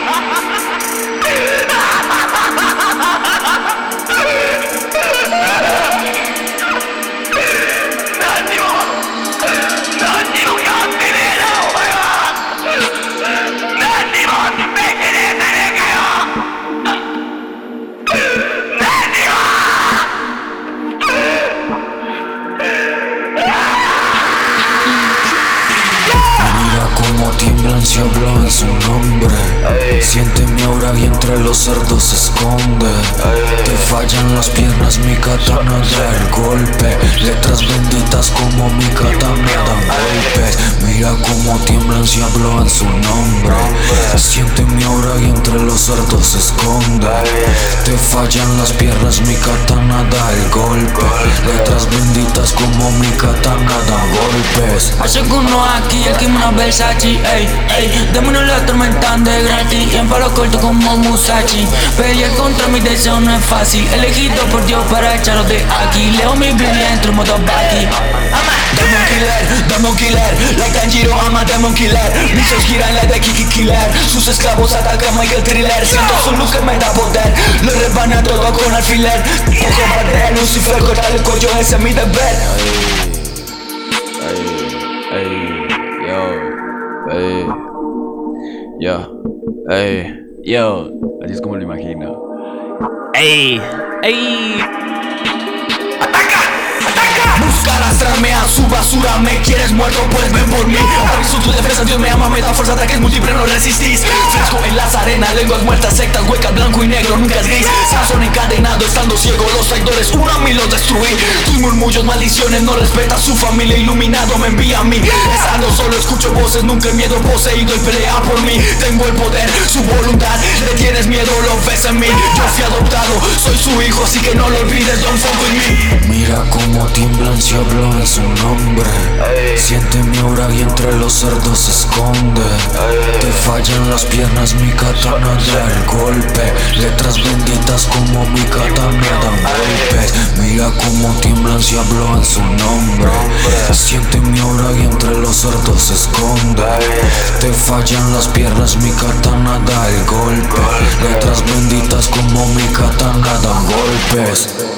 Tiemblan si hablan su nombre. Siente mi aura y entre los cerdos se esconde. Te fallan las piernas, mi katana da el golpe. Letras benditas como mi katana dan golpes. Mira cómo tiemblan si hablan su nombre. Siente mi aura y entre los cerdos se esconde. Te fallan las piernas, mi katana da el golpe. Letras benditas como mi katana dan golpes. Hace que uno aquí, el kimono Versace, ey, ey. Demonios lo atormentan de gratis y en palo corto como Musashi. Pelear contra mi deseo no es fácil, elegido por Dios para echarlo de aquí. Leo mi Biblia entre modo Baki. Demon killer, like Tanjiro ama Demon killer. Misos giran la de Kiki Killer. Sus esclavos atacan Michael Thriller. Siento su luz que me da poder. Lo rebana todo con alfiler. Poco para Lucifer, cortar el cuello, ese es mi deber. Yo, así es como lo imagino. Busca, arrastrarme a su basura. Me quieres muerto, pues ven por mí. Aviso tu defensa, Dios me ama, me da fuerza, ataques múltiples, no resistís. Fresco en las arenas, lenguas muertas, sectas huecas, blanco y negro, nunca es gris. Sansón encadenado, estando ciego, los traidores, uno a mí los destruí. Tus murmullos, maldiciones, no respeta su familia, iluminado me envía a mí. Estando solo escucho voces, nunca el miedo poseído y pelea por mí. Tengo el poder, su voluntad, le tienes miedo, lo ves en mí. Yo fui adoptado, soy su hijo, así que no lo olvides, don't fuck with me. Mira cómo tiemblan si hablan su nombre. Siente mi aura y entre los cerdos se esconde. Te fallan las piernas, mi katana da el golpe. Letras benditas como mi katana dan golpes. Mira cómo tiemblan si hablan su nombre. Siente mi aura y entre los cerdos se esconde. Te fallan las piernas, mi katana da el golpe. Letras benditas como mi katana dan golpes.